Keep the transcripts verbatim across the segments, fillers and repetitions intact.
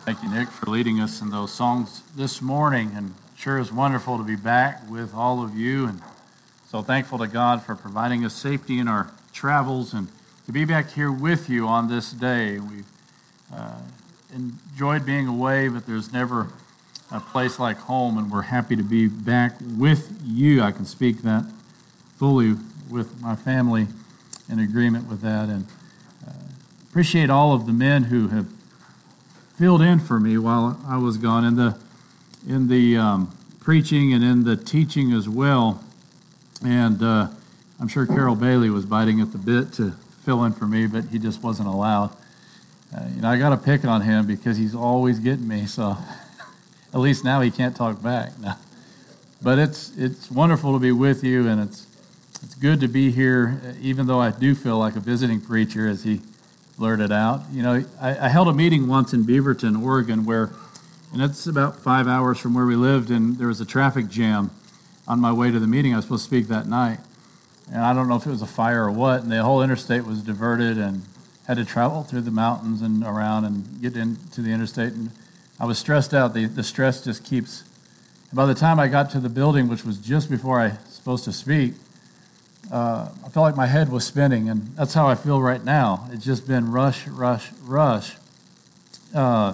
Thank you, Nick, for leading us in those songs this morning. And sure is wonderful to be back with all of you. And so thankful to God for providing us safety in our travels and to be back here with you on this day. We've uh, enjoyed being away, but there's never a place like home, and we're happy to be back with you. I can speak that fully with my family in agreement with that. And uh, appreciate all of the men who have filled in for me while I was gone in the in the um, preaching and in the teaching as well. And uh, I'm sure Carol Bailey was biting at the bit to fill in for me, but he just wasn't allowed. Uh, you know, I got to pick on him because he's always getting me. So at least now he can't talk back. No. But it's it's wonderful to be with you, and it's it's good to be here, even though I do feel like a visiting preacher, as he blurted out. You know, I, I held a meeting once in Beaverton, Oregon, where, and it's about five hours from where we lived, and there was a traffic jam on my way to the meeting. I was supposed to speak that night, and I don't know if it was a fire or what, and the whole interstate was diverted and had to travel through the mountains and around and get into the interstate, and I was stressed out. The, the stress just keeps, and by the time I got to the building, which was just before I was supposed to speak, Uh, I felt like my head was spinning, and that's how I feel right now. It's just been rush, rush, rush. Uh,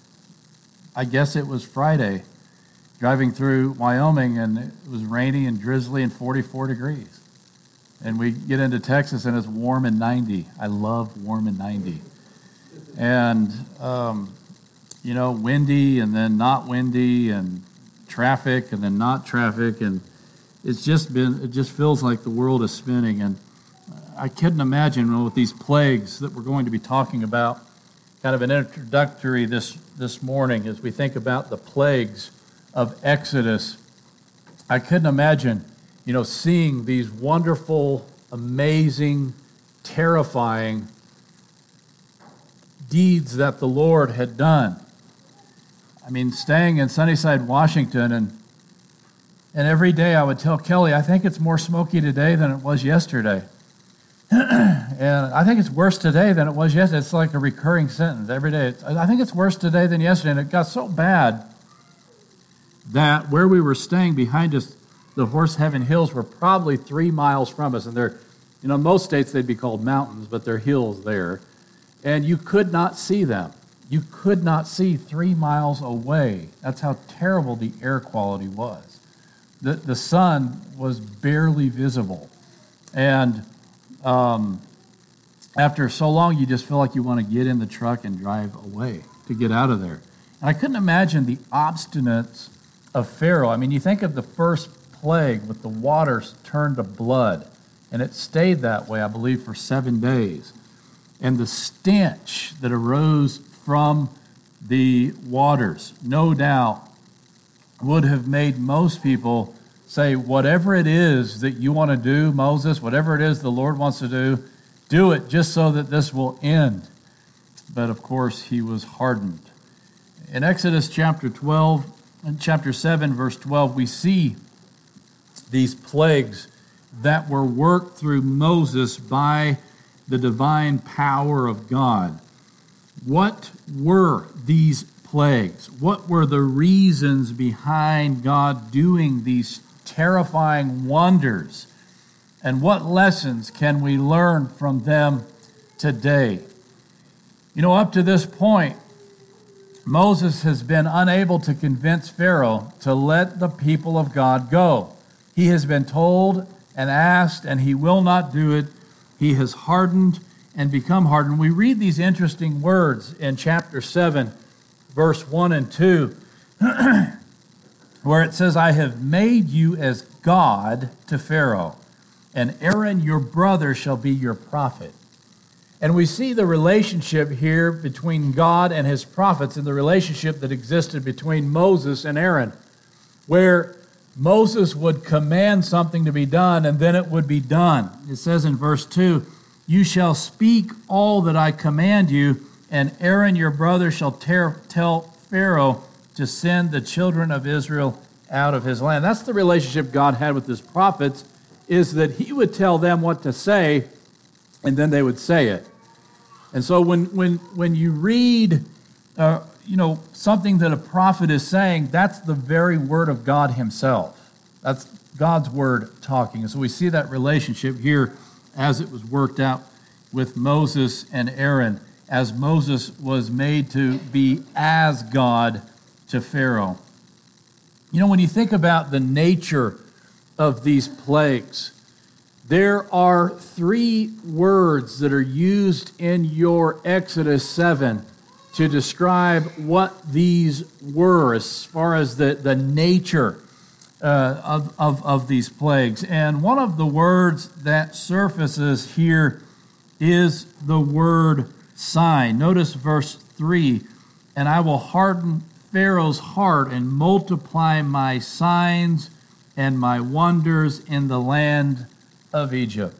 I guess it was Friday, driving through Wyoming, and it was rainy and drizzly and forty-four degrees. And we get into Texas, and it's warm and ninety. I love warm and ninety. And, um, you know, windy and then not windy, and traffic and then not traffic, and It's just been, it just feels like the world is spinning. And I couldn't imagine, you know, with these plagues that we're going to be talking about, kind of an introductory this, this morning as we think about the plagues of Exodus. I couldn't imagine, you know, seeing these wonderful, amazing, terrifying deeds that the Lord had done. I mean, staying in Sunnyside, Washington, and And every day I would tell Kelly, I think it's more smoky today than it was yesterday. And I think it's worse today than it was yesterday. It's like a recurring sentence every day. I think it's worse today than yesterday. And it got so bad that where we were staying behind us, the Horse Heaven Hills were probably three miles from us. And they're, you know, in most states they'd be called mountains, but they're hills there. And you could not see them. You could not see three miles away. That's how terrible the air quality was. The, the sun was barely visible. And um, after so long, you just feel like you want to get in the truck and drive away to get out of there. And I couldn't imagine the obstinance of Pharaoh. I mean, you think of the first plague with the waters turned to blood, and it stayed that way, I believe, for seven days. And the stench that arose from the waters, no doubt, would have made most people say, whatever it is that you want to do, Moses, whatever it is the Lord wants to do, do it just so that this will end. But of course, he was hardened. In Exodus chapter twelve, and chapter seven, verse twelve, we see these plagues that were worked through Moses by the divine power of God. What were these plagues? What were the reasons behind God doing these terrifying wonders? And what lessons can we learn from them today? You know, up to this point, Moses has been unable to convince Pharaoh to let the people of God go. He has been told and asked, and he will not do it. He has hardened and become hardened. We read these interesting words in chapter seven, verse one and two, where it says, I have made you as God to Pharaoh, and Aaron your brother shall be your prophet. And we see the relationship here between God and his prophets and the relationship that existed between Moses and Aaron, where Moses would command something to be done, and then it would be done. It says in verse two, you shall speak all that I command you, and Aaron your brother shall ter- tell Pharaoh to send the children of Israel out of his land. That's the relationship God had with his prophets, is that he would tell them what to say, and then they would say it. And so when when when you read uh, you know, something that a prophet is saying, that's the very word of God himself. That's God's word talking. And so we see that relationship here as it was worked out with Moses and Aaron, as Moses was made to be as God to Pharaoh. You know, when you think about the nature of these plagues, there are three words that are used in your Exodus seven to describe what these were as far as the, the nature uh, of, of, of these plagues. And one of the words that surfaces here is the word sign. Notice verse three, and I will harden Pharaoh's heart and multiply my signs and my wonders in the land of Egypt.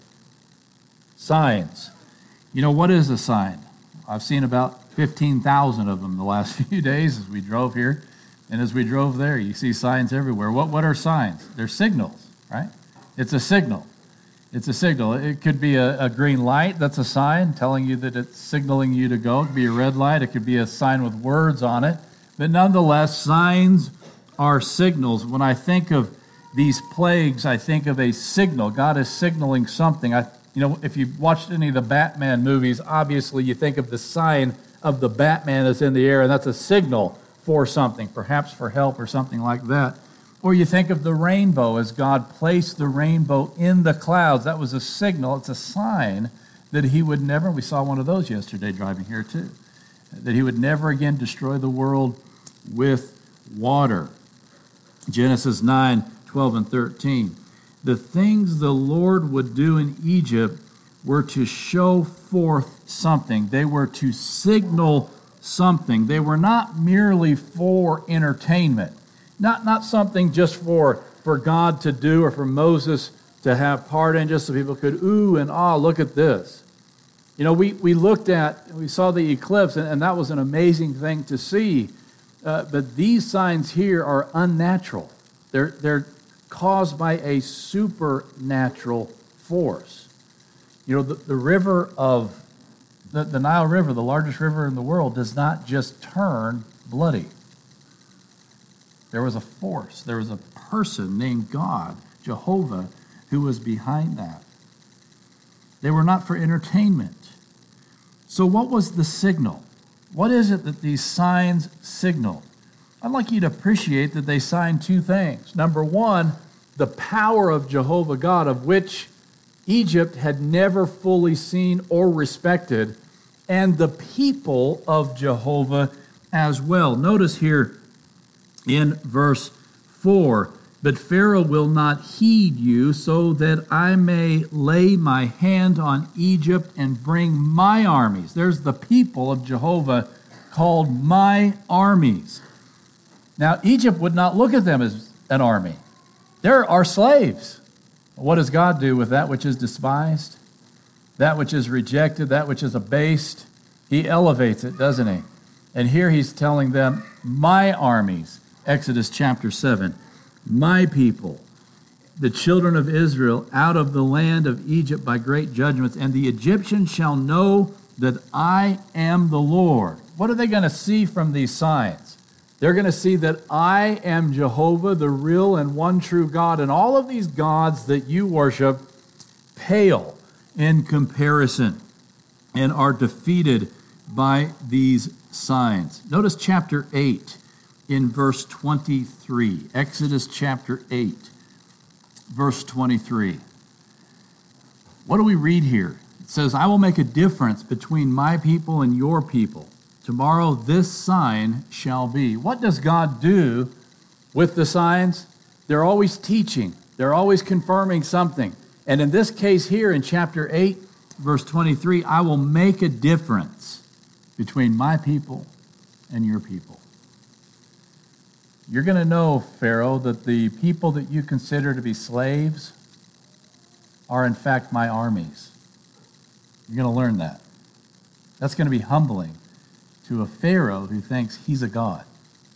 Signs. You know, what is a sign? I've seen about fifteen thousand of them the last few days as we drove here. And as we drove there, you see signs everywhere. What, what are signs? They're signals, right? It's a signal. It's a signal. It could be a, a green light. That's a sign telling you that it's signaling you to go. It could be a red light. It could be a sign with words on it. But nonetheless, signs are signals. When I think of these plagues, I think of a signal. God is signaling something. I, you know, if you've watched any of the Batman movies, obviously you think of the sign of the Batman that's in the air, and that's a signal for something, perhaps for help or something like that. Or you think of the rainbow as God placed the rainbow in the clouds. That was a signal. It's a sign that he would never, we saw one of those yesterday driving here too, that he would never again destroy the world with water. Genesis nine, twelve and thirteen. The things the Lord would do in Egypt were to show forth something. They were to signal something. They were not merely for entertainment. Not, not something just for, for God to do or for Moses to have part in, just so people could, ooh and ah, look at this. You know, we, we looked at, we saw the eclipse, and, and that was an amazing thing to see. Uh, but these signs here are unnatural. They're, they're caused by a supernatural force. You know, the, the river of, the, the Nile River, the largest river in the world, does not just turn bloody. There was a force, there was a person named God, Jehovah, who was behind that. They were not for entertainment. So what was the signal? What is it that these signs signal? I'd like you to appreciate that they sign two things. Number one, the power of Jehovah God, of which Egypt had never fully seen or respected, and the people of Jehovah as well. Notice here in verse four, but Pharaoh will not heed you, so that I may lay my hand on Egypt and bring my armies. There's the people of Jehovah called my armies. Now, Egypt would not look at them as an army. They're our slaves. What does God do with that which is despised? That which is rejected, that which is abased? He elevates it, doesn't he? And here he's telling them, my armies, Exodus chapter seven, my people, the children of Israel, out of the land of Egypt by great judgments, and the Egyptians shall know that I am the Lord. What are they going to see from these signs? They're going to see that I am Jehovah, the real and one true God, and all of these gods that you worship pale in comparison and are defeated by these signs. Notice chapter eight in verse twenty-three. Exodus chapter eight, verse twenty-three. What do we read here? It says, I will make a difference between my people and your people. Tomorrow this sign shall be. What does God do with the signs? They're always teaching. They're always confirming something. And in this case here in chapter eight, verse twenty-three, I will make a difference between my people and your people. You're going to know, Pharaoh, that the people that you consider to be slaves are in fact my armies. You're going to learn that. That's going to be humbling to a Pharaoh who thinks he's a god.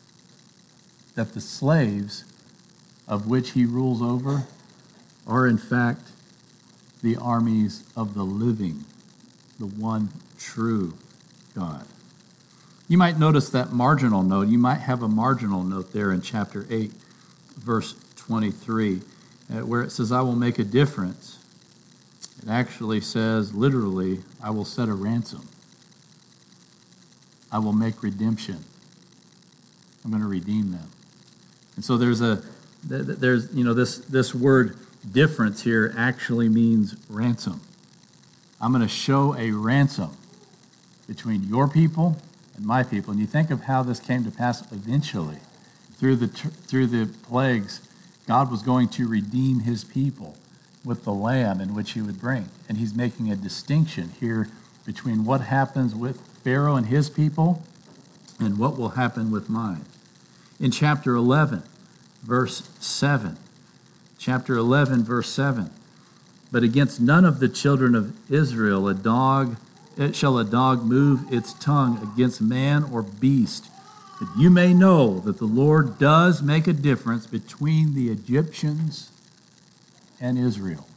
That the slaves of which he rules over are in fact the armies of the living, the one true God. You might notice that marginal note. You might have a marginal note there in chapter eight, verse twenty-three, uh, where it says, I will make a difference. It actually says, literally, I will set a ransom. I will make redemption. I'm going to redeem them. And so there's a, there's, you know, this, this word difference here actually means ransom. I'm going to show a ransom between your people and my people. And you think of how this came to pass eventually. Through the, through the plagues, God was going to redeem his people with the lamb in which he would bring. And he's making a distinction here between what happens with Pharaoh and his people and what will happen with mine. In chapter eleven, verse seven, chapter eleven, verse seven, but against none of the children of Israel a dog, it shall a dog move its tongue against man or beast, that you may know that the Lord does make a difference between the Egyptians and Israel.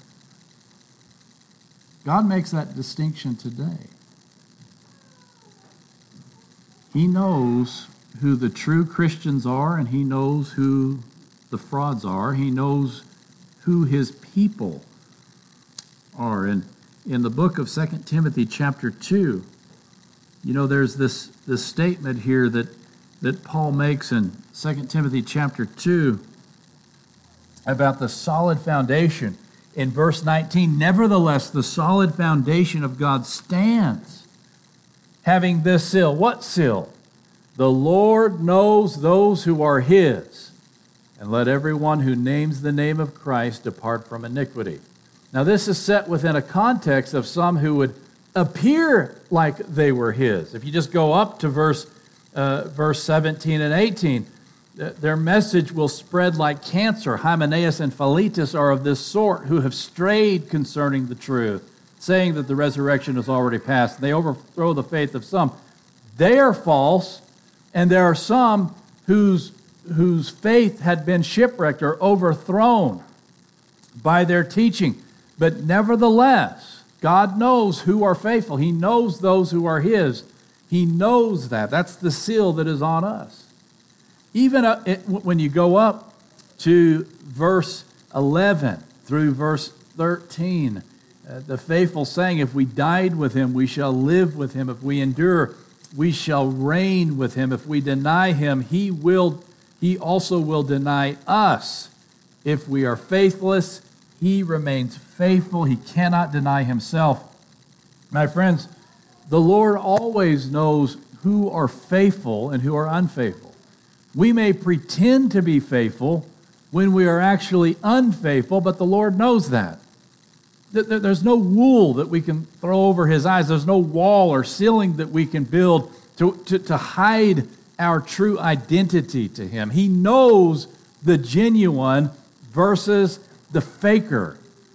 God makes that distinction today. He knows who the true Christians are, and he knows who the frauds are. He knows who his people are. And in the book of Second Timothy chapter two, you know, there's this, this statement here that, that Paul makes in Second Timothy chapter two about the solid foundation. In verse nineteen, nevertheless, the solid foundation of God stands, having this seal. What seal? The Lord knows those who are his, and let everyone who names the name of Christ depart from iniquity. Now, this is set within a context of some who would appear like they were his. If you just go up to verse, uh, verse seventeen and eighteen, their message will spread like cancer. Hymenaeus and Philetus are of this sort, who have strayed concerning the truth, saying that the resurrection has already passed. They overthrow the faith of some. They are false, and there are some whose, whose faith had been shipwrecked or overthrown by their teaching. But nevertheless, God knows who are faithful. He knows those who are his. He knows that. That's the seal that is on us. Even uh, it, when you go up to verse eleven through verse thirteen, uh, the faithful saying, if we died with him, we shall live with him. If we endure, we shall reign with him. If we deny him, he will. He also will deny us. If we are faithless, he remains faithful. He cannot deny himself. My friends, the Lord always knows who are faithful and who are unfaithful. We may pretend to be faithful when we are actually unfaithful, but the Lord knows that. There's no wool that we can throw over his eyes. There's no wall or ceiling that we can build to, to, to hide our true identity to him. He knows the genuine versus the faker.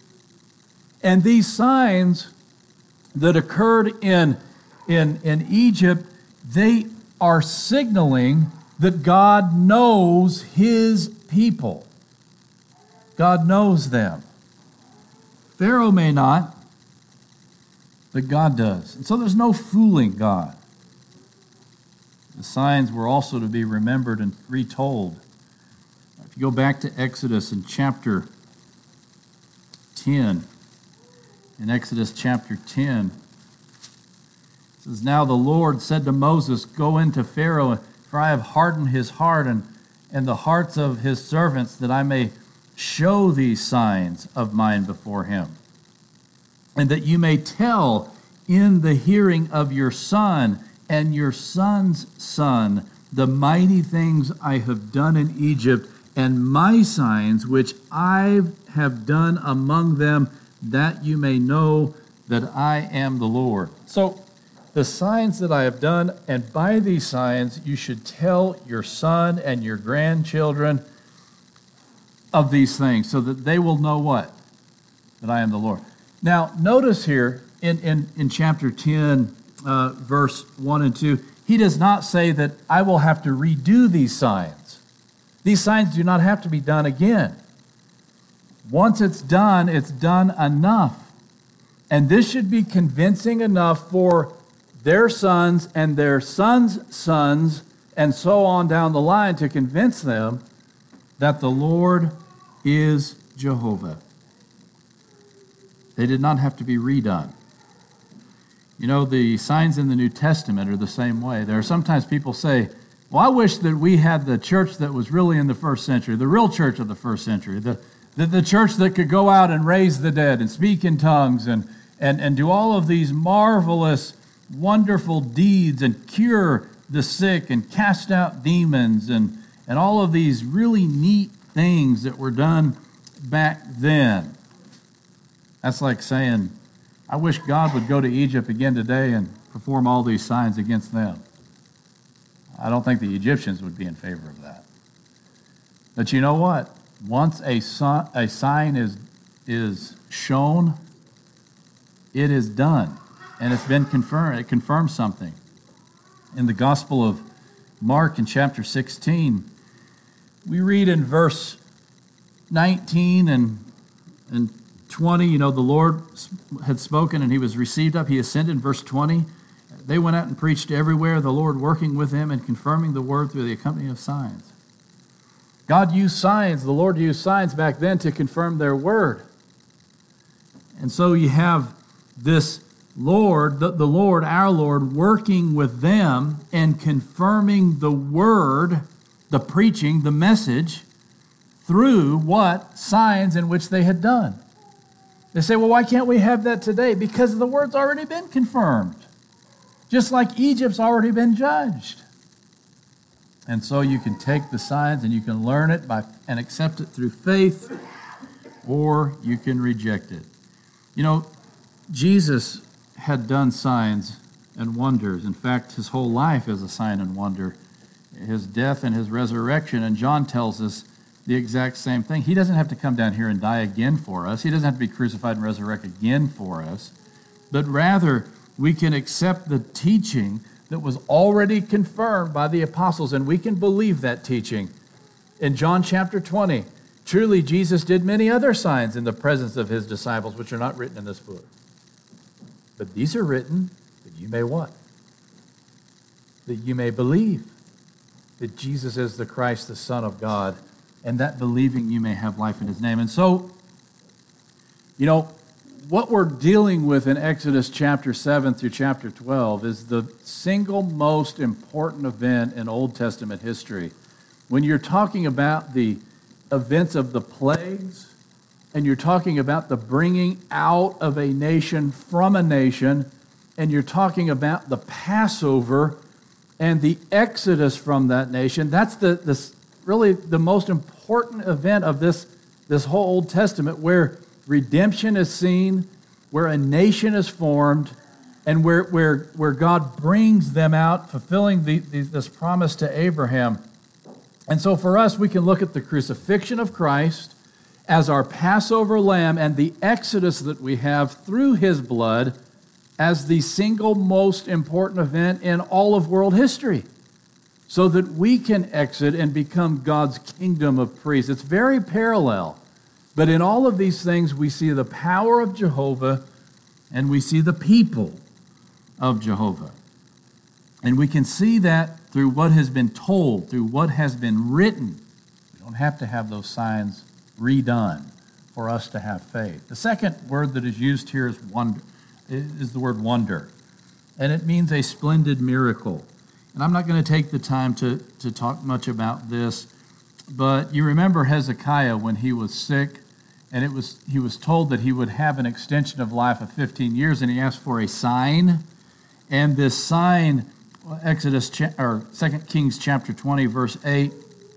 And these signs that occurred in, in, in Egypt, they are signaling that God knows his people. God knows them. Pharaoh may not, but God does. And so there's no fooling God. The signs were also to be remembered and retold. If you go back to Exodus in chapter ten, in Exodus chapter ten, it says, now the Lord said to Moses, go into Pharaoh, for I have hardened his heart and, and the hearts of his servants, that I may show these signs of mine before him, and that you may tell in the hearing of your son and your son's son the mighty things I have done in Egypt, and my signs which I have done among them, that you may know that I am the Lord. So the signs that I have done, and by these signs you should tell your son and your grandchildren of these things, so that they will know what? That I am the Lord. Now, notice here in, in, in chapter ten, uh, verse one and two, he does not say that I will have to redo these signs. These signs do not have to be done again. Once it's done, it's done enough. And this should be convincing enough for their sons and their sons' sons, and so on down the line to convince them that the Lord is Jehovah. They did not have to be redone. You know, the signs in the New Testament are the same way. There are sometimes people say, well, I wish that we had the church that was really in the first century, the real church of the first century, the, the, the church that could go out and raise the dead and speak in tongues and, and, and do all of these marvelous, wonderful deeds and cure the sick and cast out demons and, and all of these really neat things that were done back then. That's like saying, I wish God would go to Egypt again today and perform all these signs against them. I don't think the Egyptians would be in favor of that. But you know what? Once a, son, a sign is, is shown, it is done. And it's been confirmed. It confirms something. In the Gospel of Mark in chapter sixteen, we read in verse nineteen and, and twenty, you know, the Lord had spoken and he was received up. He ascended in verse twenty. They went out and preached everywhere, the Lord working with them and confirming the word through the accompanying of signs. God used signs, the Lord used signs back then to confirm their word. And so you have this Lord, the, the Lord, our Lord, working with them and confirming the word, the preaching, the message, through what? Signs in which they had done. They say, well, why can't we have that today? Because the word's already been confirmed. Just like Egypt's already been judged. And so you can take the signs and you can learn it by and accept it through faith, or you can reject it. You know, Jesus had done signs and wonders. In fact, his whole life is a sign and wonder. His death and his resurrection, and John tells us the exact same thing. He doesn't have to come down here and die again for us. He doesn't have to be crucified and resurrect again for us. But rather, we can accept the teaching that was already confirmed by the apostles, and we can believe that teaching. In John chapter twenty, truly Jesus did many other signs in the presence of his disciples, which are not written in this book. But these are written that you may what? That you may believe that Jesus is the Christ, the Son of God, and that believing you may have life in his name. And so, you know, what we're dealing with in Exodus chapter seven through chapter twelve is the single most important event in Old Testament history. When you're talking about the events of the plagues, and you're talking about the bringing out of a nation from a nation, and you're talking about the Passover and the exodus from that nation, that's the, the really the most important event of this, this whole Old Testament, where redemption is seen, where a nation is formed, and where, where, where God brings them out, fulfilling the, the, this promise to Abraham. And so for us, we can look at the crucifixion of Christ as our Passover lamb and the exodus that we have through his blood as the single most important event in all of world history, so that we can exit and become God's kingdom of priests. It's very parallel. But in all of these things, we see the power of Jehovah and we see the people of Jehovah. And we can see that through what has been told, through what has been written. We don't have to have those signs redone for us to have faith. The second word that is used here is wonder, is the word wonder. And it means a splendid miracle. And I'm not going to take the time to, to talk much about this, but you remember Hezekiah when he was sick, and it was he was told that he would have an extension of life of fifteen years, and he asked for a sign. And this sign, Exodus or Second Kings chapter twenty, verse eight,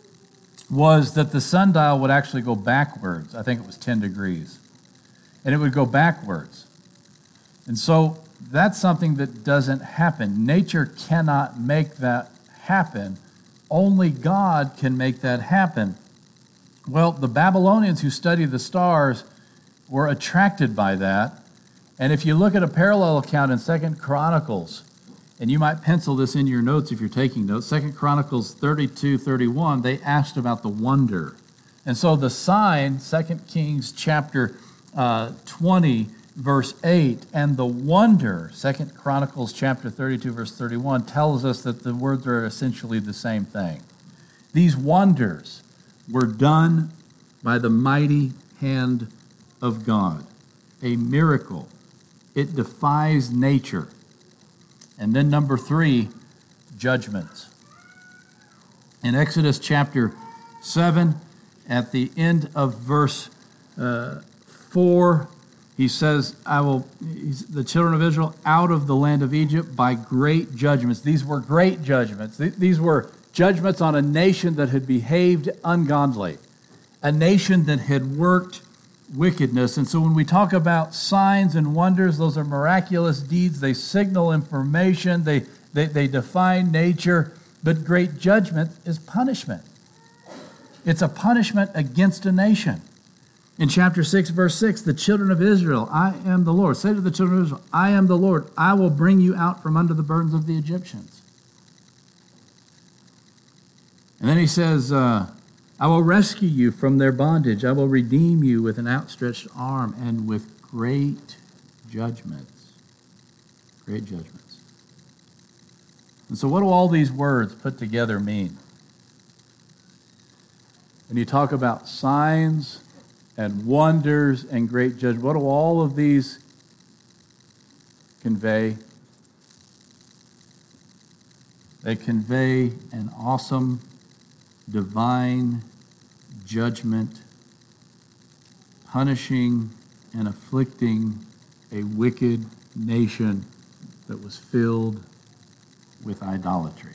was that the sundial would actually go backwards. I think it was ten degrees. And it would go backwards. And so that's something that doesn't happen. Nature cannot make that happen. Only God can make that happen. Well, the Babylonians who study the stars were attracted by that. And if you look at a parallel account in Second Chronicles, and you might pencil this in your notes if you're taking notes, Second Chronicles thirty-two, thirty-one, they asked about the wonder. And so the sign, Second Kings chapter uh, twenty, verse eight, and the wonder, Second Chronicles chapter thirty-two, verse thirty-one, tells us that the words are essentially the same thing. These wonders were done by the mighty hand of God. A miracle. It defies nature. And then number three, judgments. In Exodus chapter seven, at the end of verse uh, four, he says, I will, the children of Israel out of the land of Egypt by great judgments. These were great judgments. These were judgments on a nation that had behaved ungodly, a nation that had worked wickedness. And so when we talk about signs and wonders, those are miraculous deeds. They signal information. They, they, they define nature. But great judgment is punishment. It's a punishment against a nation. In chapter six, verse six, the children of Israel, I am the Lord. Say to the children of Israel, I am the Lord. I will bring you out from under the burdens of the Egyptians. And then he says, uh, I will rescue you from their bondage. I will redeem you with an outstretched arm and with great judgments. Great judgments. And so what do all these words put together mean? When you talk about signs and wonders and great judgment, what do all of these convey? They convey an awesome, divine judgment, punishing and afflicting a wicked nation that was filled with idolatry.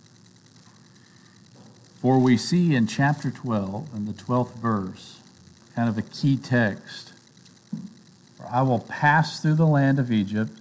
For we see in chapter twelve, in the twelfth verse, kind of a key text. For I will pass through the land of Egypt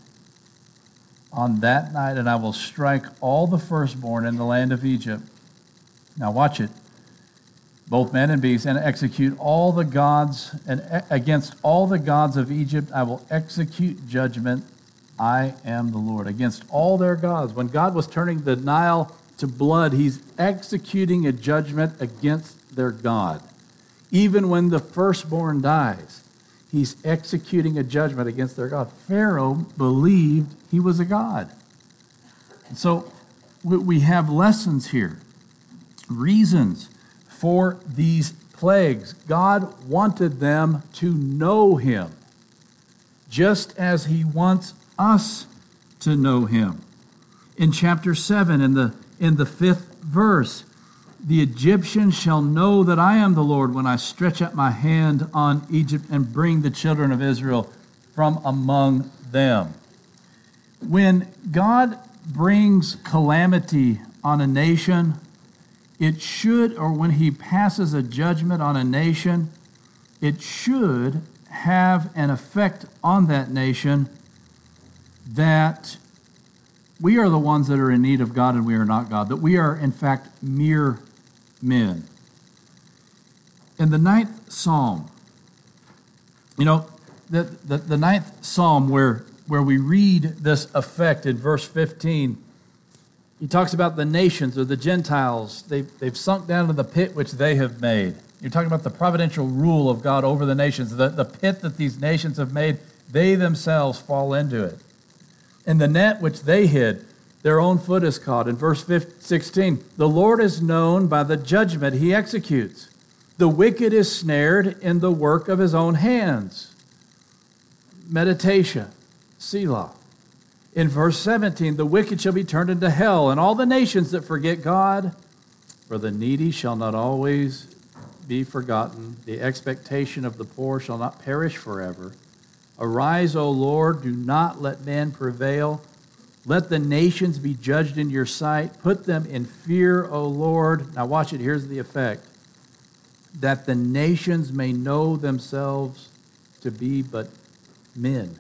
on that night, and I will strike all the firstborn in the land of Egypt. Now watch it. Both men and beasts, and execute all the gods, and against all the gods of Egypt I will execute judgment. I am the Lord. Against all their gods. When God was turning the Nile to blood, he's executing a judgment against their God. Even when the firstborn dies, he's executing a judgment against their God. Pharaoh believed he was a god. And so we have lessons here, reasons for these plagues. God wanted them to know him, just as he wants us to know him. In chapter seven, in the, in the fifth verse, the Egyptians shall know that I am the Lord when I stretch out my hand on Egypt and bring the children of Israel from among them. When God brings calamity on a nation, it should, or when he passes a judgment on a nation, it should have an effect on that nation that we are the ones that are in need of God and we are not God, that we are, in fact, mere men. In the ninth psalm, you know, the, the, the ninth psalm where, where we read this effect in verse fifteen, he talks about the nations or the Gentiles. They've, they've sunk down to the pit which they have made. You're talking about the providential rule of God over the nations. The, the pit that these nations have made, they themselves fall into it. And the net which they hid, their own foot is caught. In verse sixteen, the Lord is known by the judgment he executes. The wicked is snared in the work of his own hands. Meditation, Selah. In verse seventeen, the wicked shall be turned into hell, and all the nations that forget God, for the needy shall not always be forgotten. The expectation of the poor shall not perish forever. Arise, O Lord, do not let man prevail. Let the nations be judged in your sight. Put them in fear, O Lord. Now watch it, here's the effect. That the nations may know themselves to be but men.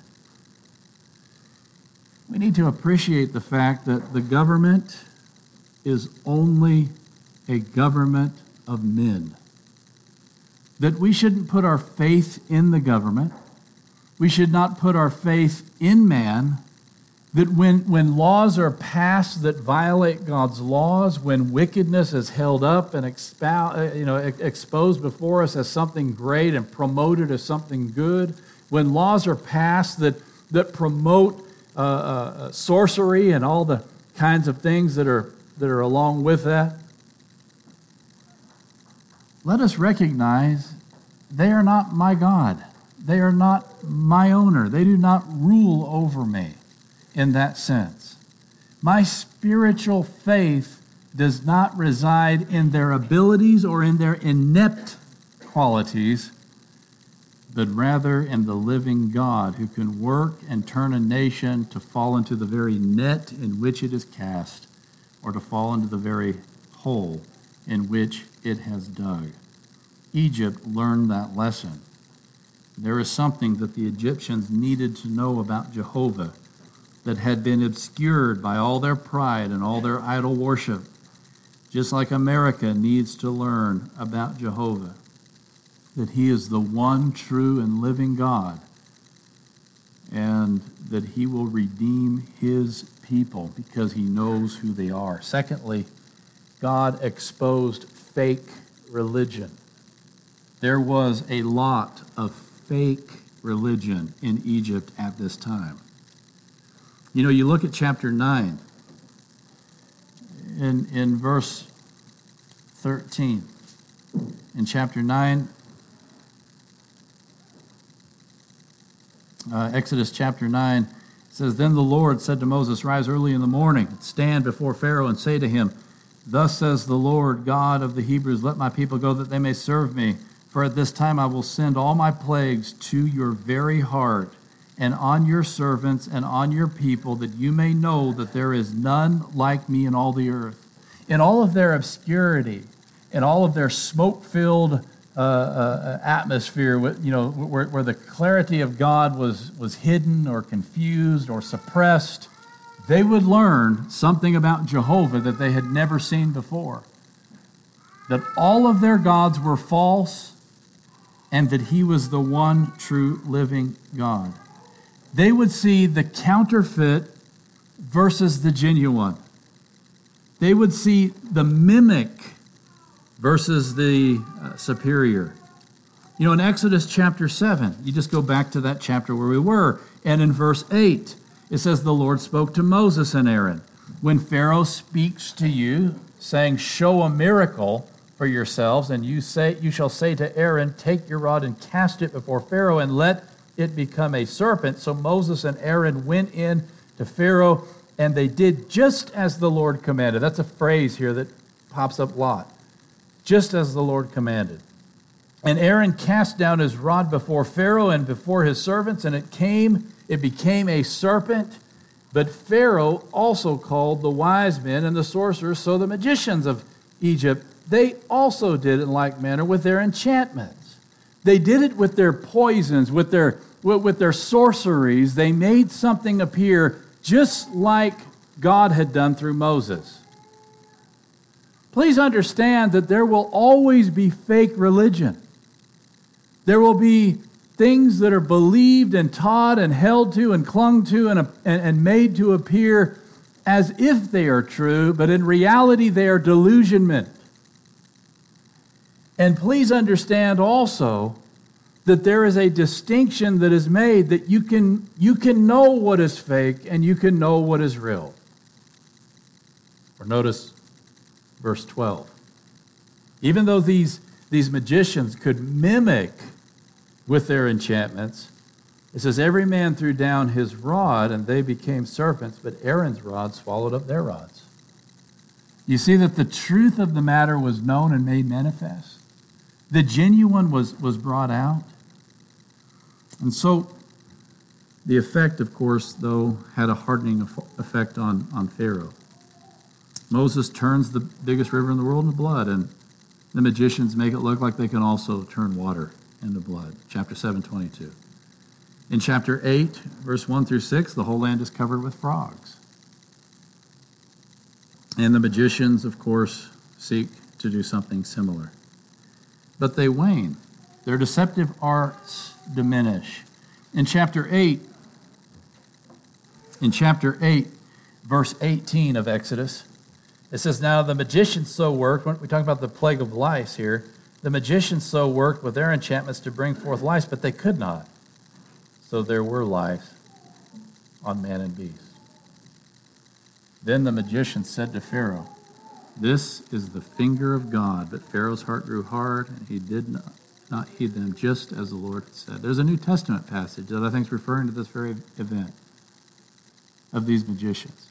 We need to appreciate the fact that the government is only a government of men. That we shouldn't put our faith in the government. We should not put our faith in man. That when, when laws are passed that violate God's laws, when wickedness is held up and expo- you know, exposed before us as something great and promoted as something good, when laws are passed that, that promote uh, uh, sorcery and all the kinds of things that are, that are along with that, let us recognize they are not my God. They are not my owner. They do not rule over me in that sense. My spiritual faith does not reside in their abilities or in their inept qualities, but rather in the living God who can work and turn a nation to fall into the very net in which it is cast, or to fall into the very hole in which it has dug. Egypt learned that lesson. There is something that the Egyptians needed to know about Jehovah that had been obscured by all their pride and all their idol worship, just like America needs to learn about Jehovah, that he is the one true and living God, and that he will redeem his people because he knows who they are. Secondly, God exposed fake religion. There was a lot of fake religion in Egypt at this time. You know, you look at chapter nine, in, in verse thirteen. In chapter nine, uh, Exodus chapter nine, it says, Then the Lord said to Moses, Rise early in the morning, stand before Pharaoh and say to him, Thus says the Lord God of the Hebrews, Let my people go that they may serve me. For at this time I will send all my plagues to your very heart, and on your servants and on your people, that you may know that there is none like me in all the earth. In all of their obscurity, in all of their smoke-filled uh, uh, atmosphere, you know, where, where the clarity of God was, was hidden or confused or suppressed, they would learn something about Jehovah that they had never seen before. That all of their gods were false, and that he was the one true living God. They would see the counterfeit versus the genuine. They would see the mimic versus the uh, superior. You know, in Exodus chapter seven, you just go back to that chapter where we were, and in verse eight, it says, The Lord spoke to Moses and Aaron. When Pharaoh speaks to you, saying, Show a miracle for yourselves, and you say, you shall say to Aaron, Take your rod and cast it before Pharaoh, and let it become a serpent. So Moses and Aaron went in to Pharaoh, and they did just as the Lord commanded. That's a phrase here that pops up a lot. Just as the Lord commanded. And Aaron cast down his rod before Pharaoh and before his servants, and it came, it became a serpent. But Pharaoh also called the wise men and the sorcerers, so the magicians of Egypt, they also did in like manner with their enchantments. They did it with their poisons, with their with their sorceries. They made something appear just like God had done through Moses. Please understand that there will always be fake religion. There will be things that are believed and taught and held to and clung to and, and, and made to appear as if they are true, but in reality they are delusionment. And please understand also that there is a distinction that is made, that you can, you can know what is fake and you can know what is real. Or notice verse twelve. Even though these, these magicians could mimic with their enchantments, it says, Every man threw down his rod and they became serpents, but Aaron's rod swallowed up their rods. You see that the truth of the matter was known and made manifest. The genuine was, was brought out. And so the effect, of course, though, had a hardening effect on, on Pharaoh. Moses turns the biggest river in the world into blood, and the magicians make it look like they can also turn water into blood. Chapter seven, twenty-two. In chapter eight, verse one through six, the whole land is covered with frogs. And the magicians, of course, seek to do something similar. But they wane. Their deceptive arts diminish. In chapter eight, in chapter eight, verse eighteen of Exodus, it says, Now the magicians so worked, we talk about the plague of lice here, the magicians so worked with their enchantments to bring forth lice, but they could not. So there were lives on man and beast. Then the magician said to Pharaoh, "This is the finger of God." But Pharaoh's heart grew hard, and he did not, not heed them, just as the Lord had said. There's a New Testament passage that I think is referring to this very event of these magicians.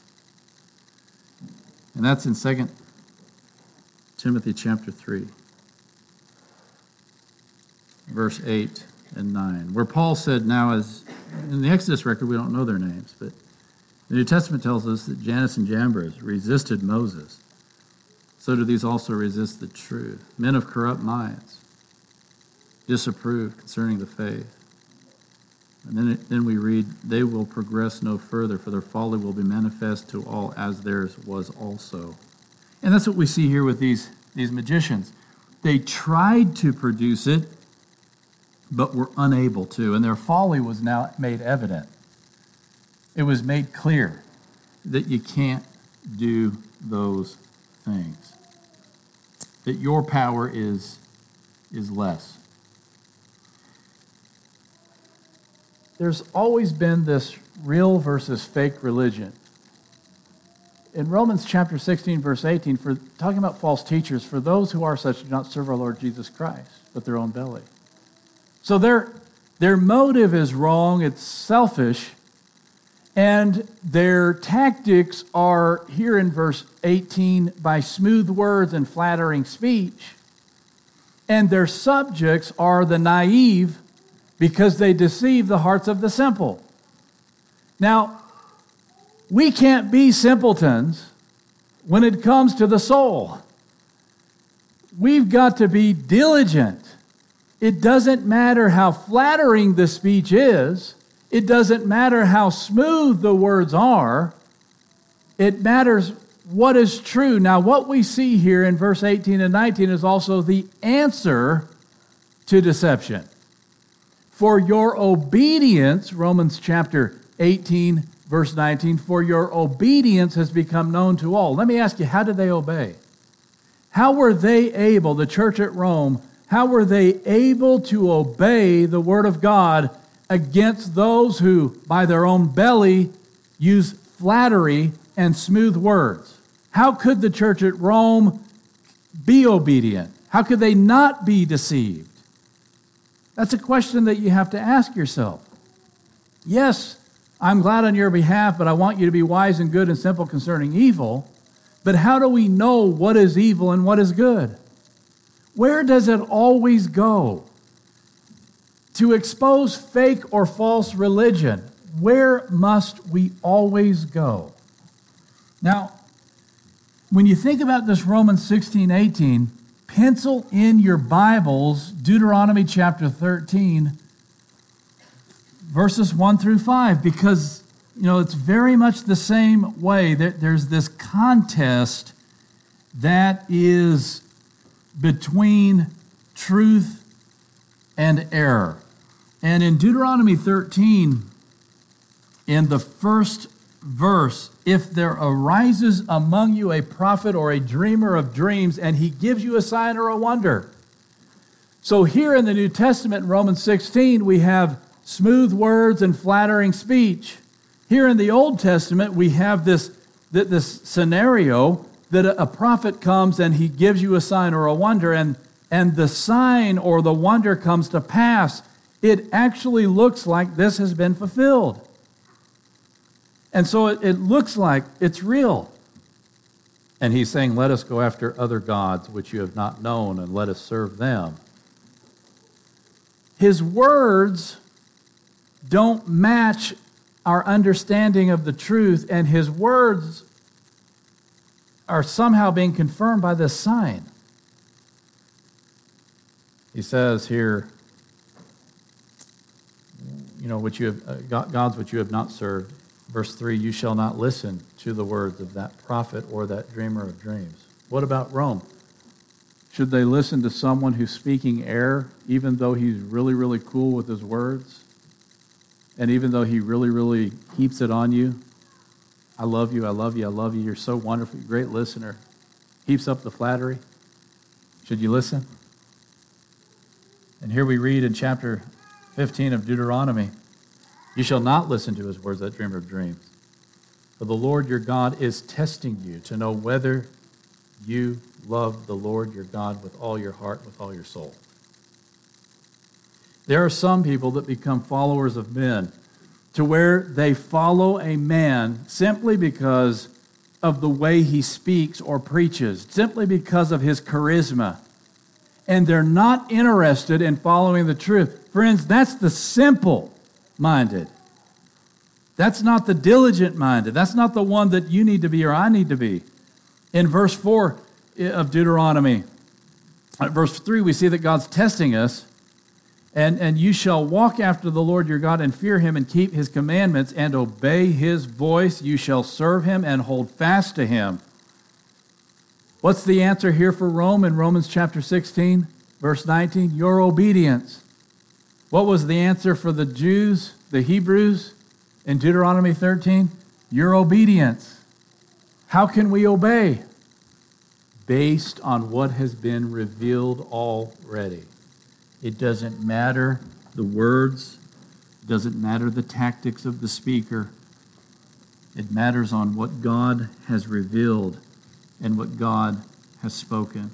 And that's in Second Timothy chapter three, verse eight and nine, where Paul said, now as in the Exodus record, we don't know their names, but the New Testament tells us that Jannes and Jambres resisted Moses. So do these also resist the truth. Men of corrupt minds disapprove concerning the faith. And then, it, then we read, they will progress no further, for their folly will be manifest to all, as theirs was also. And that's what we see here with these, these magicians. They tried to produce it, but were unable to, and their folly was now made evident. It was made clear that you can't do those things, that your power is, is less. There's always been this real versus fake religion. In Romans chapter sixteen, verse eighteen, for talking about false teachers, for those who are such do not serve our Lord Jesus Christ, but their own belly. So their, their motive is wrong, it's selfish, and their tactics are, here in verse eighteen, by smooth words and flattering speech, and their subjects are the naive, because they deceive the hearts of the simple. Now, we can't be simpletons when it comes to the soul. We've got to be diligent. It doesn't matter how flattering the speech is. It doesn't matter how smooth the words are. It matters what is true. Now, what we see here in verse eighteen and nineteen is also the answer to deception. For your obedience, Romans chapter eighteen, verse nineteen, for your obedience has become known to all. Let me ask you, how did they obey? How were they able, the church at Rome, how were they able to obey the word of God against those who, by their own belly, use flattery and smooth words? How could the church at Rome be obedient? How could they not be deceived? That's a question that you have to ask yourself. Yes, I'm glad on your behalf, but I want you to be wise and good and simple concerning evil. But how do we know what is evil and what is good? Where does it always go? To expose fake or false religion, where must we always go? Now, when you think about this Romans sixteen, eighteen, pencil in your Bibles, Deuteronomy chapter thirteen, verses one through five, because, you know, it's very much the same way. There's this contest that is between truth and error. And in Deuteronomy thirteen, in the first verse, if there arises among you a prophet or a dreamer of dreams, and he gives you a sign or a wonder. So here in the New Testament, in Romans sixteen, we have smooth words and flattering speech. Here in the Old Testament, we have this, this scenario that a prophet comes and he gives you a sign or a wonder, and, and the sign or the wonder comes to pass. It actually looks like this has been fulfilled. And so it, it looks like it's real. And he's saying, let us go after other gods which you have not known, and let us serve them. His words don't match our understanding of the truth, and his words are somehow being confirmed by this sign. He says here, you know, which you have, uh, gods which you have not served. Verse three, you shall not listen to the words of that prophet or that dreamer of dreams. What about Rome? Should they listen to someone who's speaking error, even though he's really, really cool with his words? And even though he really, really heaps it on you? I love you, I love you, I love you. You're so wonderful, great listener. Heaps up the flattery. Should you listen? And here we read in chapter fifteen of Deuteronomy, You shall not listen to his words, that dreamer of dreams. For the Lord your God is testing you to know whether you love the Lord your God with all your heart, with all your soul. There are some people that become followers of men to where they follow a man simply because of the way he speaks or preaches, simply because of his charisma. And they're not interested in following the truth. Friends, that's the simple-minded. That's not the diligent-minded. That's not the one that you need to be or I need to be. In verse four of Deuteronomy, at verse three, we see that God's testing us. And, and you shall walk after the Lord your God and fear him and keep his commandments and obey his voice. You shall serve him and hold fast to him. What's the answer here for Rome in Romans chapter sixteen, verse nineteen? Your obedience. What was the answer for the Jews, the Hebrews, in Deuteronomy thirteen? Your obedience. How can we obey? Based on what has been revealed already. It doesn't matter the words, it doesn't matter the tactics of the speaker. It matters on what God has revealed and what God has spoken.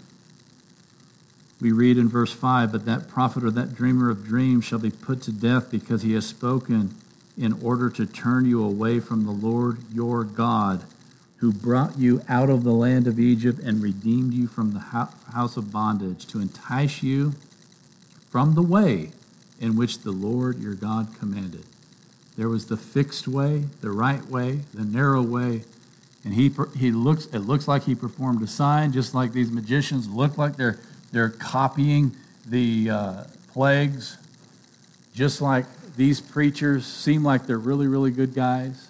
We read in verse five, but that prophet or that dreamer of dreams shall be put to death because he has spoken in order to turn you away from the Lord your God, who brought you out of the land of Egypt and redeemed you from the house of bondage, to entice you from the way in which the Lord your God commanded. There was the fixed way, the right way, the narrow way, and he he looks. It looks like he performed a sign, just like these magicians look like they're they're copying the uh, plagues, just like these preachers seem like they're really really good guys.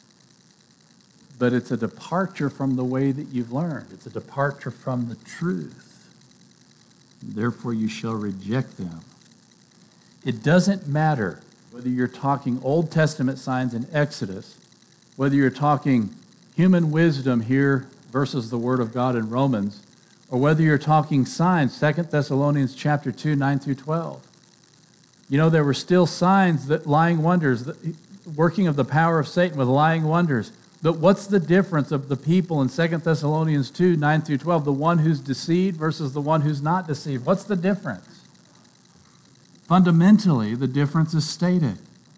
But it's a departure from the way that you've learned. It's a departure from the truth. Therefore, you shall reject them. It doesn't matter whether you're talking Old Testament signs in Exodus, whether you're talking human wisdom here versus the Word of God in Romans, or whether you're talking signs, Second Thessalonians chapter two, nine through twelve. You know, there were still signs, that lying wonders, the working of the power of Satan with lying wonders. But what's the difference of the people in Second Thessalonians two, nine through twelve, the one who's deceived versus the one who's not deceived? What's the difference? Fundamentally, the difference is stated.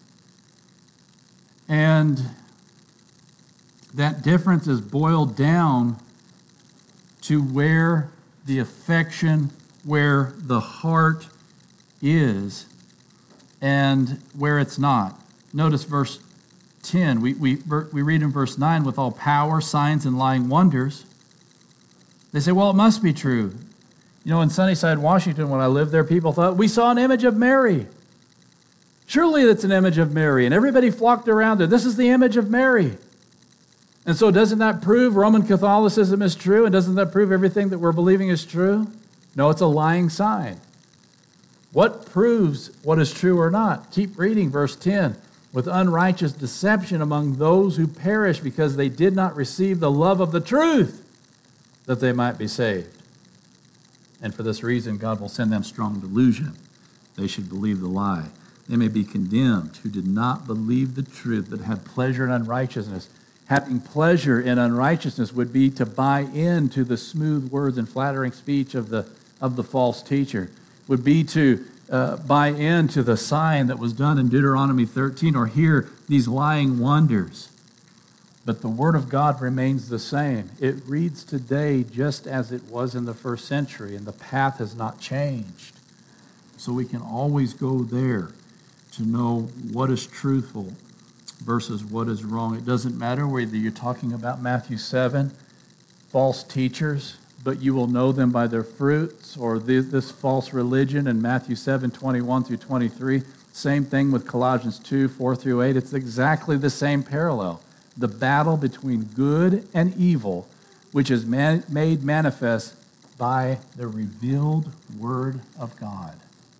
And that difference is boiled down to where the affection, where the heart is, and where it's not. Notice verse ten, we, we, we read in verse nine, with all power, signs, and lying wonders. They say, well, it must be true. You know, in Sunnyside, Washington, when I lived there, people thought, we saw an image of Mary. Surely that's an image of Mary. And everybody flocked around her. This is the image of Mary. And so doesn't that prove Roman Catholicism is true? And doesn't that prove everything that we're believing is true? No, it's a lying sign. What proves what is true or not? Keep reading verse ten. With unrighteous deception among those who perish because they did not receive the love of the truth, that they might be saved. And for this reason, God will send them strong delusion. They should believe the lie. They may be condemned who did not believe the truth, but had pleasure in unrighteousness. Having pleasure in unrighteousness would be to buy into the smooth words and flattering speech of the, of the false teacher, would be to Uh, buy into the sign that was done in Deuteronomy thirteen, or hear these lying wonders. But the Word of God remains the same. It reads today just as it was in the first century, and the path has not changed. So we can always go there to know what is truthful versus what is wrong. It doesn't matter whether you're talking about Matthew seven, false teachers, but you will know them by their fruits, or this, this false religion in Matthew seven, twenty-one through twenty-three. Same thing with Colossians two, four through eight. It's exactly the same parallel. The battle between good and evil, which is man, made manifest by the revealed Word of God.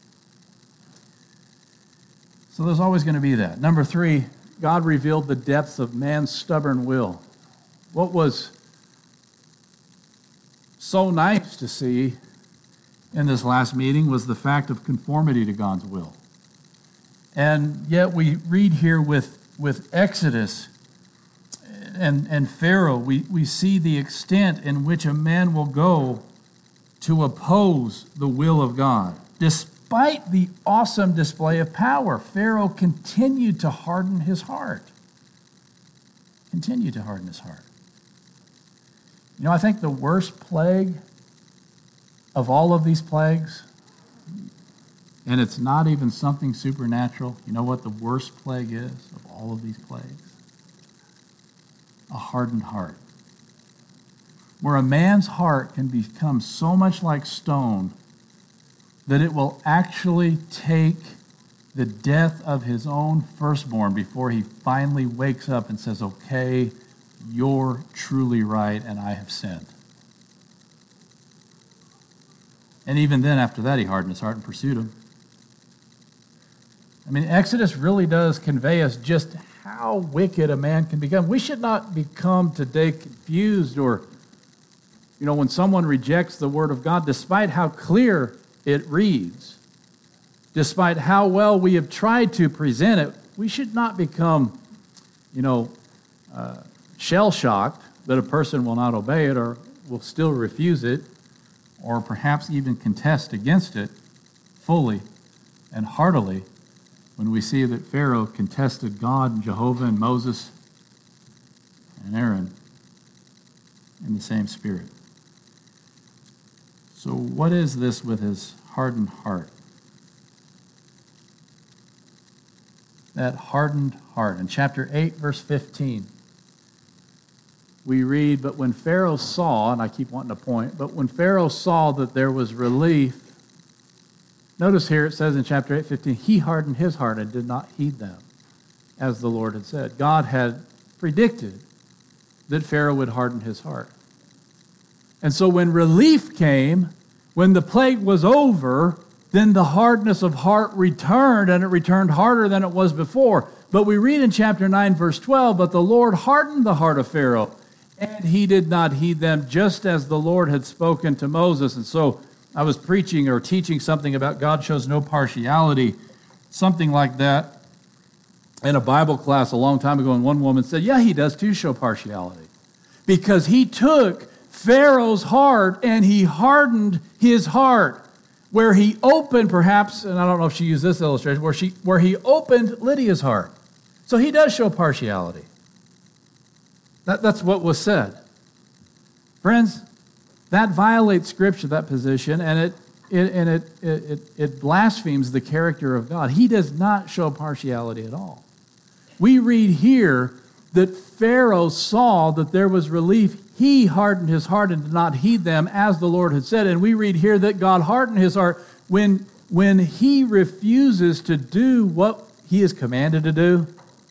So there's always going to be that. Number three, God revealed the depths of man's stubborn will. What was so nice to see in this last meeting was the fact of conformity to God's will. And yet we read here with, with Exodus and, and Pharaoh, we, we see the extent in which a man will go to oppose the will of God. Despite the awesome display of power, Pharaoh continued to harden his heart. Continued to harden his heart. You know, I think the worst plague of all of these plagues, and it's not even something supernatural. You know what the worst plague is of all of these plagues? A hardened heart. Where a man's heart can become so much like stone that it will actually take the death of his own firstborn before he finally wakes up and says, okay, you're truly right and I have sinned. And even then, after that, he hardened his heart and pursued him. I mean, Exodus really does convey us just how wicked a man can become. We should not become today confused or, you know, when someone rejects the Word of God, despite how clear it reads, despite how well we have tried to present it, we should not become, you know, uh, shell-shocked that a person will not obey it or will still refuse it or perhaps even contest against it fully and heartily when we see that Pharaoh contested God and Jehovah and Moses and Aaron in the same spirit. So what is this with his hardened heart? That hardened heart. In chapter eight, verse fifteen, we read, but when Pharaoh saw, and I keep wanting to point, but when Pharaoh saw that there was relief, notice here it says in chapter eight fifteen, he hardened his heart and did not heed them, as the Lord had said. God had predicted that Pharaoh would harden his heart. And so when relief came, when the plague was over, then the hardness of heart returned, and it returned harder than it was before. But we read in chapter nine, verse twelve, but the Lord hardened the heart of Pharaoh, and he did not heed them, just as the Lord had spoken to Moses. And so I was preaching or teaching something about God shows no partiality, something like that, in a Bible class a long time ago, and one woman said, yeah, he does too show partiality, because he took Pharaoh's heart and he hardened his heart, where he opened perhaps, and I don't know if she used this illustration, where she where he opened Lydia's heart. So he does show partiality. That, that's what was said. Friends, that violates Scripture, that position, and it it and it, it it it blasphemes the character of God. He does not show partiality at all. We read here that Pharaoh saw that there was relief. He hardened his heart and did not heed them, as the Lord had said. And we read here that God hardened his heart when, when he refuses to do what he is commanded to do.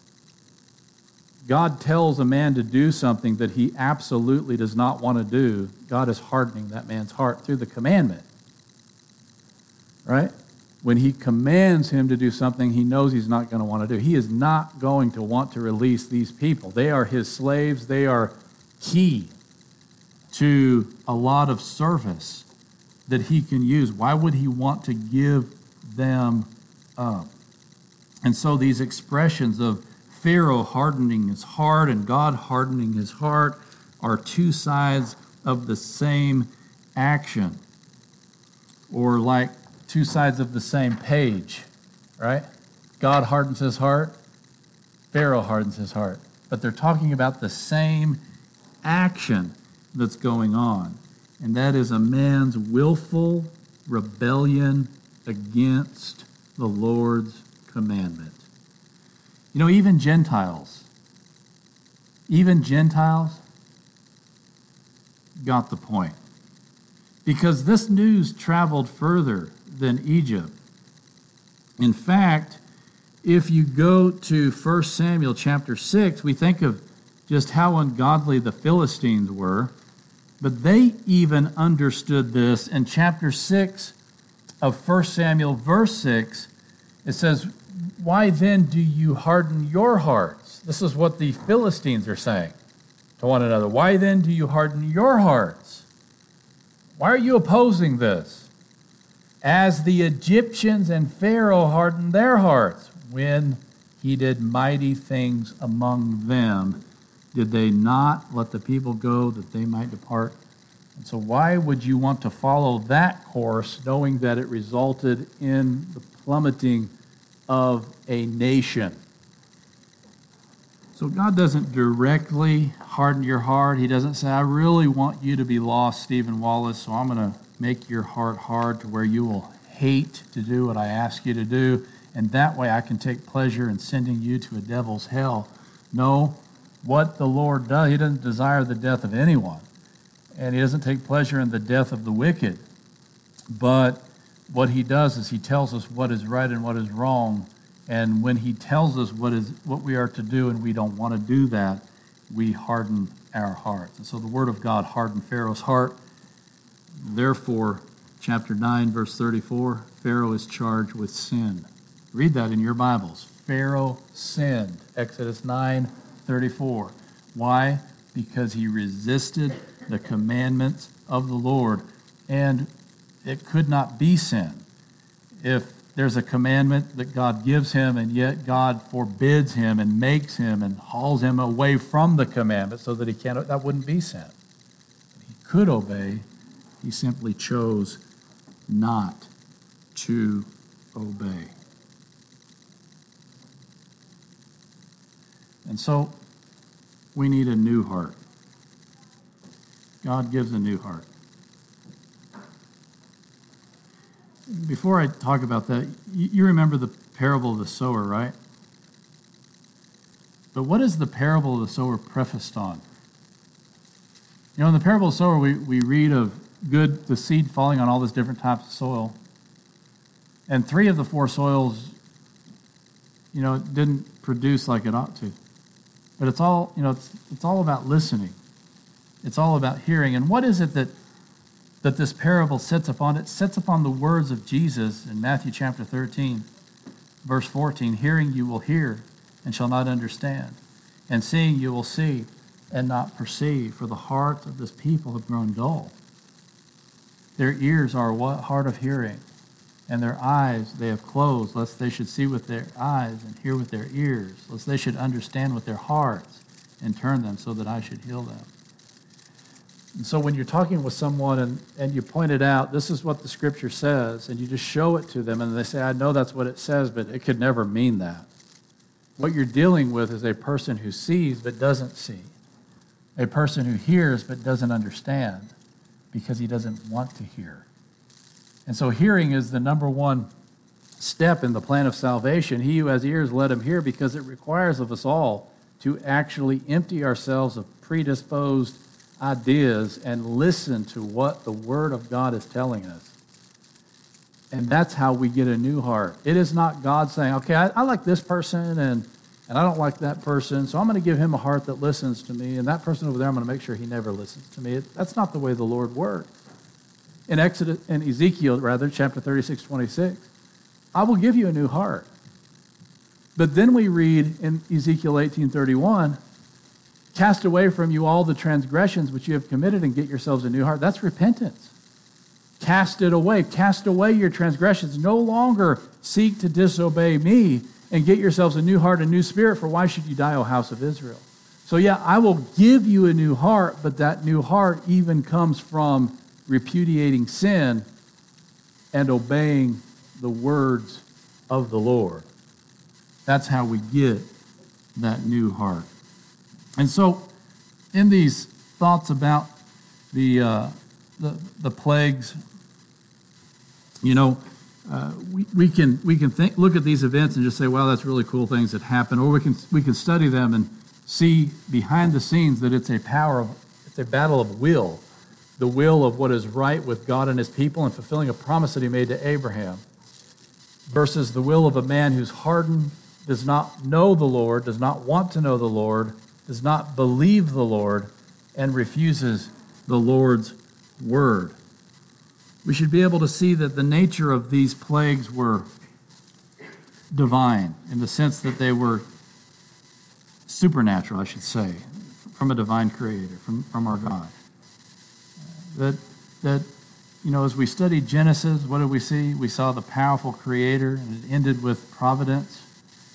God tells a man to do something that he absolutely does not want to do. God is hardening that man's heart through the commandment. Right? When he commands him to do something he knows he's not going to want to do. He is not going to want to release these people. They are his slaves. They are key to a lot of service that he can use. Why would he want to give them up? And so these expressions of Pharaoh hardening his heart and God hardening his heart are two sides of the same action, or like two sides of the same page, right? God hardens his heart, Pharaoh hardens his heart, but they're talking about the same action that's going on, and that is a man's willful rebellion against the Lord's commandment. You know, even Gentiles, even Gentiles got the point, because this news traveled further than Egypt. In fact, if you go to First Samuel chapter six, we think of just how ungodly the Philistines were, but they even understood this. In chapter six of First Samuel, verse six, it says, why then do you harden your hearts? This is what the Philistines are saying to one another. Why then do you harden your hearts? Why are you opposing this? As the Egyptians and Pharaoh hardened their hearts. when he did mighty things among them, did they not let the people go that they might depart? And so why would you want to follow that course, knowing that it resulted in the plummeting of a nation? So God doesn't directly harden your heart. He doesn't say, I really want you to be lost, Stephen Wallace, so I'm going to make your heart hard to where you will hate to do what I ask you to do, and that way I can take pleasure in sending you to a devil's hell. No, what the Lord does, he doesn't desire the death of anyone, and he doesn't take pleasure in the death of the wicked. But what he does is he tells us what is right and what is wrong. And when he tells us what is what we are to do and we don't want to do that, we harden our hearts. And so the word of God hardened Pharaoh's heart. Therefore, chapter nine, verse thirty-four, Pharaoh is charged with sin. Read that in your Bibles. Pharaoh sinned. Exodus nine, thirty-four. Why? Because he resisted the commandments of the Lord. And it could not be sin. If there's a commandment that God gives him, and yet God forbids him and makes him and hauls him away from the commandment so that he can't, that wouldn't be sin. He could obey. He simply chose not to obey. And so we need a new heart. God gives a new heart. Before I talk about that, you remember the parable of the sower, right? But what is the parable of the sower prefaced on? You know, in the parable of the sower, we, we read of good, the seed falling on all these different types of soil. And three of the four soils, you know, didn't produce like it ought to. But it's all, you know, it's, it's all about listening. It's all about hearing. And what is it that that this parable sits upon? It sits upon the words of Jesus in Matthew chapter thirteen, verse fourteen. Hearing you will hear and shall not understand, and seeing you will see and not perceive, for the hearts of this people have grown dull. Their ears are what? Hard of hearing, and their eyes they have closed, lest they should see with their eyes and hear with their ears, lest they should understand with their hearts and turn them so that I should heal them. And so when you're talking with someone and, and you point it out, this is what the scripture says, and you just show it to them, and they say, I know that's what it says, but it could never mean that. What you're dealing with is a person who sees but doesn't see, a person who hears but doesn't understand because he doesn't want to hear. And so hearing is the number one step in the plan of salvation. He who has ears, let him hear, because it requires of us all to actually empty ourselves of predisposed ideas and listen to what the Word of God is telling us. And that's how we get a new heart. It is not God saying, okay, I, I like this person and, and I don't like that person, so I'm going to give him a heart that listens to me, and that person over there, I'm going to make sure he never listens to me. It, that's not the way the Lord works. In Exodus, in Ezekiel, rather, chapter thirty-six, twenty-six, I will give you a new heart. But then we read in Ezekiel eighteen, thirty-one, cast away from you all the transgressions which you have committed and get yourselves a new heart. That's repentance. Cast it away. Cast away your transgressions. No longer seek to disobey me, and get yourselves a new heart, a new spirit, for why should you die, O house of Israel? So yeah, I will give you a new heart, but that new heart even comes from repudiating sin and obeying the words of the Lord. That's how we get that new heart. And so, in these thoughts about the uh, the, the plagues, you know, uh, we, we can we can think, look at these events and just say, "Wow, that's really cool things that happen," or we can we can study them and see behind the scenes that it's a power of it's a battle of will, the will of what is right with God and His people, and fulfilling a promise that He made to Abraham, versus the will of a man who's hardened, does not know the Lord, does not want to know the Lord, does not believe the Lord, and refuses the Lord's word. We should be able to see that the nature of these plagues were divine, in the sense that they were supernatural, I should say, from a divine creator, from, from our God. That, that, you know, as we studied Genesis, what did we see? We saw the powerful creator, and it ended with providence.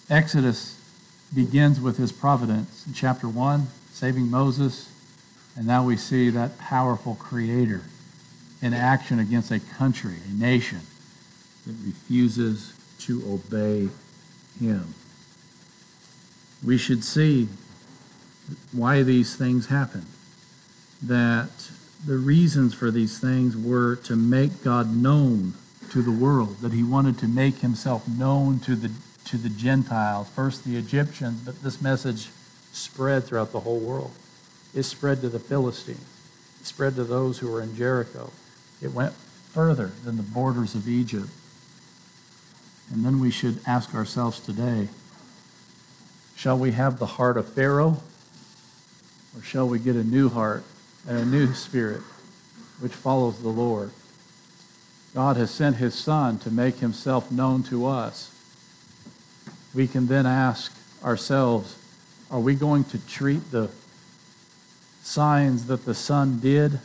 Exodus begins with his providence. In chapter one, saving Moses, and now we see that powerful creator in action against a country, a nation that refuses to obey him. We should see why these things happened, that the reasons for these things were to make God known to the world, that he wanted to make himself known to the to the Gentiles, first the Egyptians, but this message spread throughout the whole world. It spread to the Philistines. It spread to those who were in Jericho. It went further than the borders of Egypt. And then we should ask ourselves today, shall we have the heart of Pharaoh, or shall we get a new heart and a new spirit which follows the Lord? God has sent his Son to make himself known to us. We can then ask ourselves, are we going to treat the signs that the Son did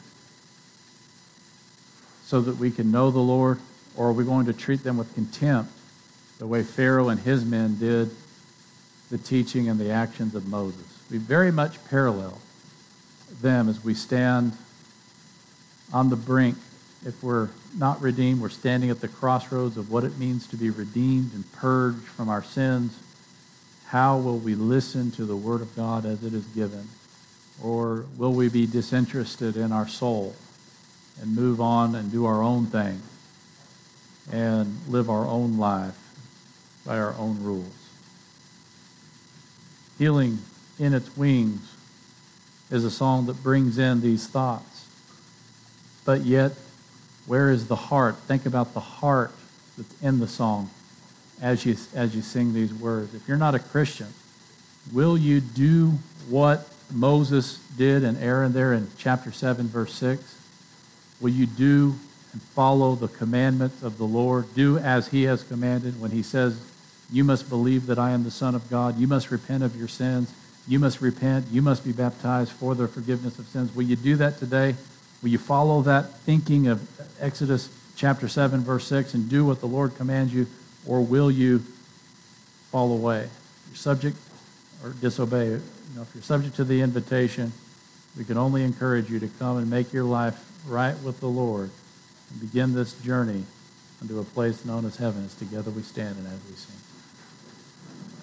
so that we can know the Lord, or are we going to treat them with contempt the way Pharaoh and his men did the teaching and the actions of Moses? We very much parallel them as we stand on the brink. If we're not redeemed, we're standing at the crossroads of what it means to be redeemed and purged from our sins. How will we listen to the Word of God as it is given? Or will we be disinterested in our soul and move on and do our own thing and live our own life by our own rules? Healing in Its Wings is a song that brings in these thoughts. But yet, where is the heart? Think about the heart that's in the song as you as you sing these words. If you're not a Christian, will you do what Moses did and Aaron there in chapter seven, verse six? Will you do and follow the commandments of the Lord? Do as he has commanded when he says, you must believe that I am the Son of God. You must repent of your sins. You must repent. You must be baptized for the forgiveness of sins. Will you do that today? Will you follow that thinking of Exodus chapter seven, verse six, and do what the Lord commands you, or will you fall away? You're subject or disobey. You know, if you're subject to the invitation, we can only encourage you to come and make your life right with the Lord and begin this journey unto a place known as heaven as together we stand and as we sing.